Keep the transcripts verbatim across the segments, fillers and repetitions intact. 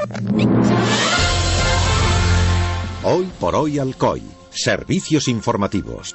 Hoy por hoy Alcoy. Servicios informativos.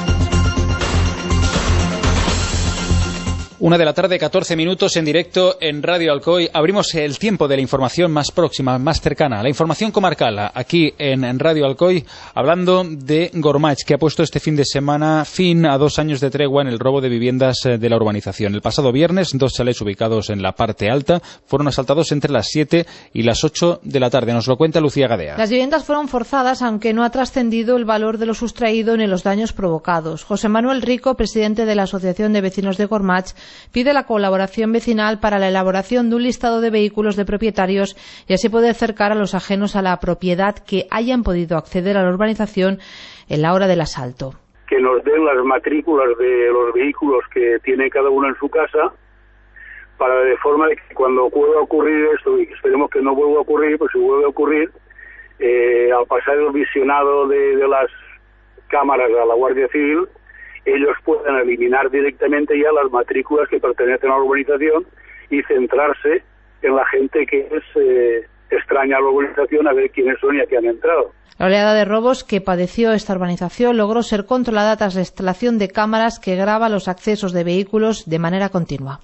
Una de la tarde, catorce minutos en directo en Radio Alcoy. Abrimos el tiempo de la información más próxima, más cercana, la información comarcal, aquí en Radio Alcoy, hablando de Gormaz, que ha puesto este fin de semana fin a dos años de tregua en el robo de viviendas de la urbanización. El pasado viernes, dos chalés ubicados en la parte alta fueron asaltados entre las siete y las ocho de la tarde. Nos lo cuenta Lucía Gadea. Las viviendas fueron forzadas, aunque no ha trascendido el valor de lo sustraído ni los daños provocados. José Manuel Rico, presidente de la Asociación de Vecinos de Gormaz, pide la colaboración vecinal para la elaboración de un listado de vehículos de propietarios y así poder acercar a los ajenos a la propiedad que hayan podido acceder a la urbanización en la hora del asalto. Que nos den las matrículas de los vehículos que tiene cada uno en su casa, para de forma de que cuando pueda ocurrir esto, y esperemos que no vuelva a ocurrir, pues si vuelve a ocurrir, eh, al pasar el visionado de, de las cámaras a la Guardia Civil, ellos pueden eliminar directamente ya las matrículas que pertenecen a la urbanización y centrarse en la gente que es eh, extraña a la urbanización, a ver quiénes son y a qué han entrado. La oleada de robos que padeció esta urbanización logró ser controlada tras la instalación de cámaras que graba los accesos de vehículos de manera continua.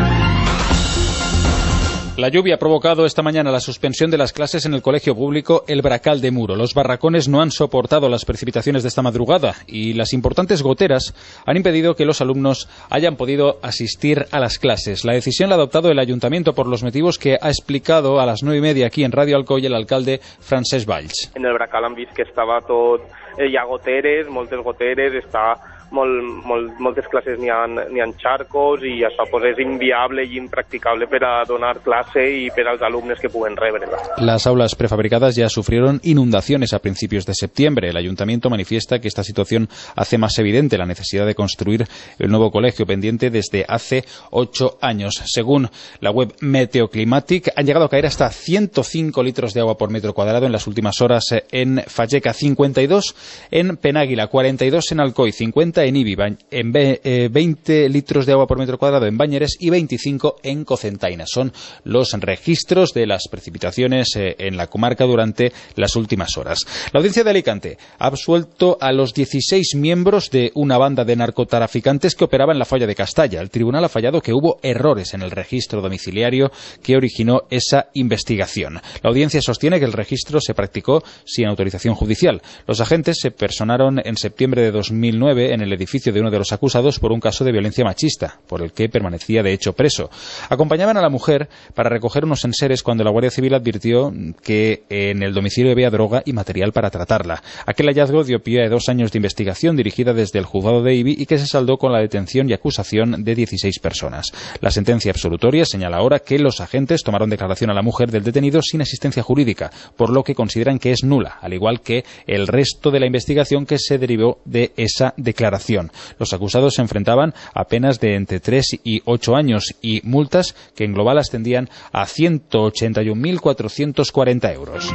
La lluvia ha provocado esta mañana la suspensión de las clases en el colegio público El Bracal de Muro. Los barracones no han soportado las precipitaciones de esta madrugada y las importantes goteras han impedido que los alumnos hayan podido asistir a las clases. La decisión la ha adoptado el ayuntamiento por los motivos que ha explicado a las nueve y media aquí en Radio Alcoy el alcalde Francesc Valls. En el Bracal han vist que estava tot... Hi ha goteres, moltes goteres, està... Molt, molt, moltes classes n'hi ha, n'hi ha xarcos i això pues, és inviable i impracticable per a donar clase i per als alumnes que puguen rebre-la. Las aulas prefabricadas ya sufrieron inundaciones a principios de septiembre. El ayuntamiento manifiesta que esta situación hace más evidente la necesidad de construir el nuevo colegio pendiente desde hace ocho años. Según la web Meteoclimatic, han llegado a caer hasta ciento cinco litros de agua por metro cuadrado en las últimas horas en Fageca, cincuenta y dos en Penàguila, cuarenta y dos en Alcoy, cincuenta en Ibi, en veinte litros de agua por metro cuadrado en Bañeres y veinticinco en Cocentaina. Son los registros de las precipitaciones en la comarca durante las últimas horas. La audiencia de Alicante ha absuelto a los dieciséis miembros de una banda de narcotraficantes que operaba en la falla de Castalla. El tribunal ha fallado que hubo errores en el registro domiciliario que originó esa investigación. La audiencia sostiene que el registro se practicó sin autorización judicial. Los agentes se personaron en septiembre de dos mil nueve en el edificio de uno de los acusados por un caso de violencia machista, por el que permanecía de hecho preso. Acompañaban a la mujer para recoger unos enseres cuando la Guardia Civil advirtió que en el domicilio había droga y material para tratarla. Aquel hallazgo dio pie a dos años de investigación dirigida desde el juzgado de Ibi y que se saldó con la detención y acusación de dieciséis personas. La sentencia absolutoria señala ahora que los agentes tomaron declaración a la mujer del detenido sin asistencia jurídica, por lo que consideran que es nula, al igual que el resto de la investigación que se derivó de esa declaración. Los acusados se enfrentaban a penas de entre tres y ocho años y multas que en global ascendían a ciento ochenta y un mil cuatrocientos cuarenta euros.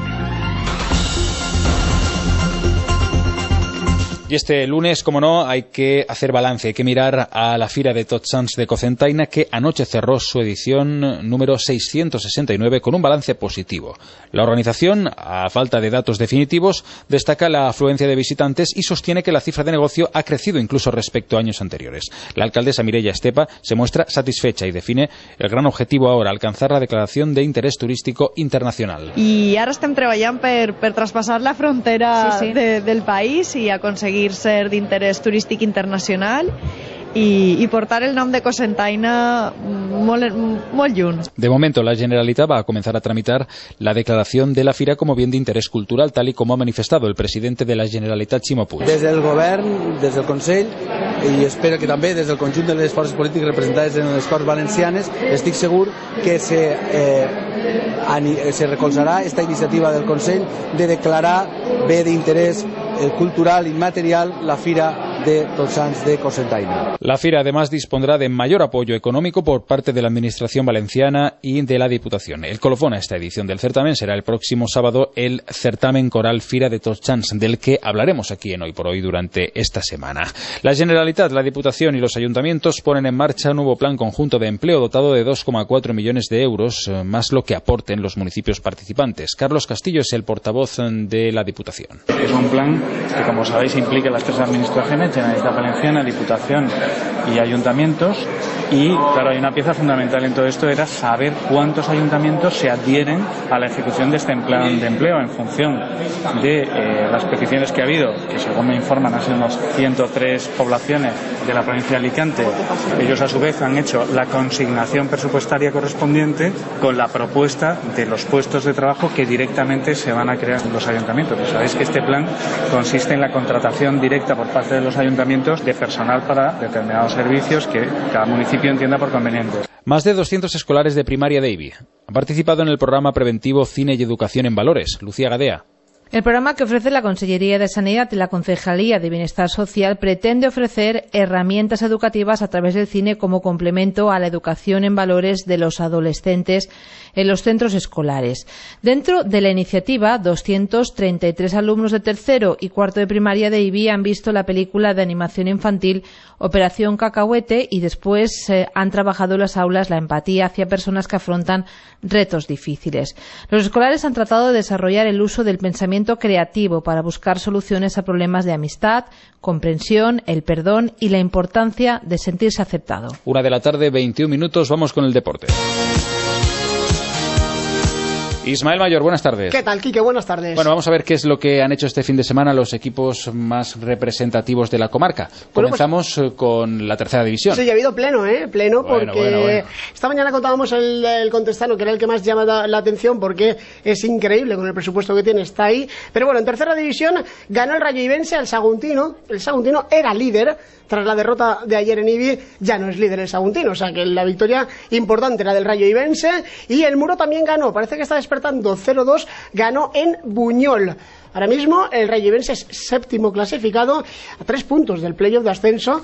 Y este lunes, como no, hay que hacer balance, hay que mirar a la Fira de Tots Sants de Cocentaina, que anoche cerró su edición número seiscientos sesenta y nueve con un balance positivo. La organización, a falta de datos definitivos, destaca la afluencia de visitantes y sostiene que la cifra de negocio ha crecido incluso respecto a años anteriores. La alcaldesa Mireia Estepa se muestra satisfecha y define el gran objetivo ahora, alcanzar la declaración de interés turístico internacional. I ara estem treballant per, per traspassar la frontera sí, sí. De, del país i aconseguir ser d'interès turístic internacional i, i portar el nom de Cocentaina molt, molt lluny. De momento, la Generalitat va a comenzar a tramitar la declaración de la Fira como bien de interés cultural, tal y como ha manifestado el presidente de la Generalitat, Ximo Puig. Des del govern, des del Consell, i espero que també des del conjunt de les forces polítiques representades en les Corts Valencianes, estic segur que se, eh, se recolzarà esta iniciativa del Consell de declarar bé d'interès cultural i material la Fira de Tots Sants de Cocentaina. La Fira además dispondrà de mayor apoyo económico por parte de la Administración valenciana y de la Diputación. El colofón a esta edición del certamen será el próximo sábado el certamen coral Fira de Tots Sants, del que hablaremos aquí en Hoy por Hoy durante esta semana. La Generalitat, la Diputación y los ayuntamientos ponen en marcha un nuevo plan conjunto de empleo dotado de dos coma cuatro millones de euros, más lo que aporten los municipios participantes. Carlos Castillo es el portavoz de la Diputación. Es un plan que, como sabéis, implica las tres administraciones, Generalitat Valenciana, Diputación y ayuntamientos, y claro, hay una pieza fundamental en todo esto, era saber cuántos ayuntamientos se adhieren a la ejecución de este plan de empleo en función de eh, las peticiones que ha habido, que según me informan han sido unos ciento tres poblaciones de la provincia de Alicante. Ellos a su vez han hecho la consignación presupuestaria correspondiente con la propuesta de los puestos de trabajo que directamente se van a crear en los ayuntamientos. Pues sabéis que este plan consiste en la contratación directa por parte de los ayuntamientos de personal para determinados servicios que cada municipio entienda por convenientes. Más de doscientos escolares de primaria de Ibi han participado en el programa preventivo Cine y Educación en Valores. Lucía Gadea. El programa que ofrece la Consellería de Sanidad y la Concejalía de Bienestar Social pretende ofrecer herramientas educativas a través del cine como complemento a la educación en valores de los adolescentes en los centros escolares. Dentro de la iniciativa, doscientos treinta y tres alumnos de tercero y cuarto de primaria de Ibi han visto la película de animación infantil Operación Cacahuete y después eh, han trabajado en las aulas la empatía hacia personas que afrontan retos difíciles. Los escolares han tratado de desarrollar el uso del pensamiento creativo para buscar soluciones a problemas de amistad, comprensión, el perdón y la importancia de sentirse aceptado. Una de la tarde, veintiún minutos, vamos con el deporte. Ismael Mayor, buenas tardes. ¿Qué tal, Quique? Buenas tardes. Bueno, vamos a ver qué es lo que han hecho este fin de semana los equipos más representativos de la comarca. Bueno, Comenzamos pues, con la tercera división. Sí, ya ha habido pleno, ¿eh? Pleno, bueno, porque bueno, bueno. esta mañana contábamos el, el Contestano, que era el que más llama la atención, porque es increíble con el presupuesto que tiene, está ahí. Pero bueno, en tercera división ganó el Rayo Ibense al Saguntino. El Saguntino era líder. Tras la derrota de ayer en Ibi, ya no es líder el Saguntino, o sea que la victoria importante era del Rayo Ibense. Y el Muro también ganó, parece que está despertando, cero dos, ganó en Buñol. Ahora mismo el Rayo Ibense es séptimo clasificado a tres puntos del playoff de ascenso.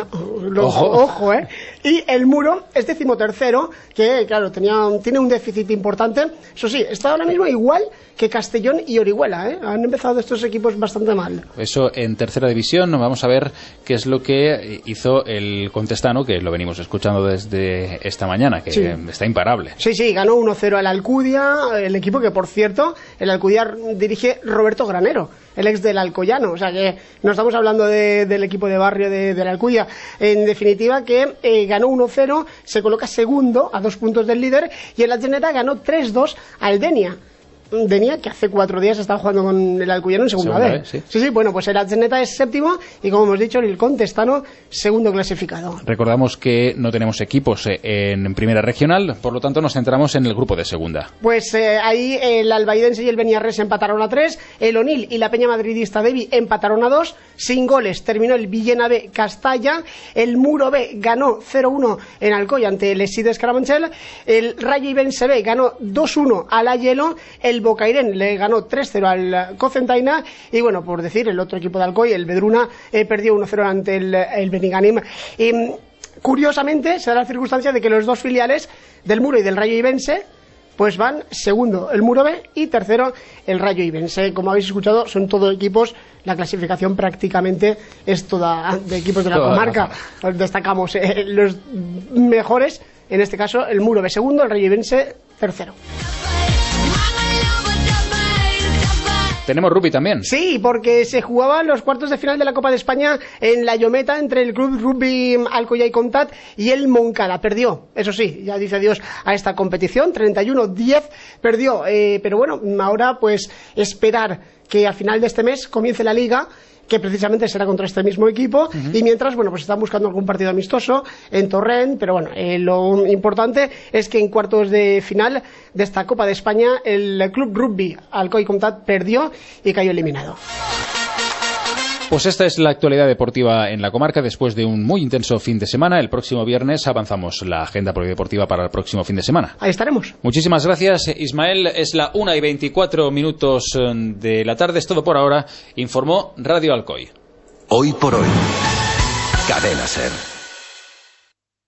Ojo, ojo, ¿eh? Y el Muro es decimotercero, que claro, tenía, tiene un déficit importante. Eso sí, está ahora mismo igual que Castellón y Orihuela, ¿eh? Han empezado estos equipos bastante mal. Eso en tercera división. Vamos a ver qué es lo que hizo el Contestano, que lo venimos escuchando desde esta mañana, que sí. Está imparable. Sí, sí, ganó uno cero al Alcudia, el equipo que, por cierto, el Alcudia dirige Roberto Granero, el ex del Alcoyano, o sea que no estamos hablando de, del equipo de barrio de, de la Alcudia. En definitiva, que eh, ganó uno cero, se coloca segundo a dos puntos del líder, y el Atzeneta ganó tres dos al Denia. Denia, que hace cuatro días estaba jugando con el Alcuyano en segunda, segunda vez. Sí. sí, sí, bueno, pues el Atzeneta es séptimo y, como hemos dicho, el Contestano segundo clasificado. Recordamos que no tenemos equipos en primera regional, por lo tanto nos centramos en el grupo de segunda. Pues eh, ahí el Albaidense y el Beniarres empataron a tres, el Onil y la Peña Madridista Devi empataron a dos, sin goles terminó el Villena B Castalla, el Muro B ganó cero uno en Alcoy ante el Esides Carabanchel, el Rayo Ibense B ganó dos uno al Ayelo, el Bocairén le ganó tres cero al Cocentaina y, bueno, por decir, el otro equipo de Alcoy, el Vedruna, eh, perdió uno cero ante el, el Beniganim. Y, curiosamente, se da la circunstancia de que los dos filiales del Muro y del Rayo Ibense pues van segundo el Muro B y tercero el Rayo Ibense. Como habéis escuchado, son todos equipos, la clasificación prácticamente es toda de equipos de la comarca. Destacamos eh, los mejores, en este caso el Muro B segundo, el Rayo Ibense tercero. Tenemos rugby también. Sí, porque se jugaban los cuartos de final de la Copa de España en La Llometa entre el Club Rugby Alcoyà y Comtat y el Moncada. Perdió, eso sí, ya dice adiós a esta competición, treinta y uno diez perdió, eh, pero bueno, ahora pues esperar que a final de este mes comience la Liga, que precisamente será contra este mismo equipo, uh-huh. Y mientras, bueno, pues están buscando algún partido amistoso en Torrent, pero bueno, eh, lo importante es que en cuartos de final de esta Copa de España el Club Rugby Alcoy Comtat perdió y cayó eliminado. Pues esta es la actualidad deportiva en la comarca después de un muy intenso fin de semana. El próximo viernes avanzamos la agenda polideportiva para el próximo fin de semana. Ahí estaremos. Muchísimas gracias, Ismael. Es la una y veinticuatro minutos de la tarde. Es todo por ahora. Informó Radio Alcoy. Hoy por hoy. Cadena Ser.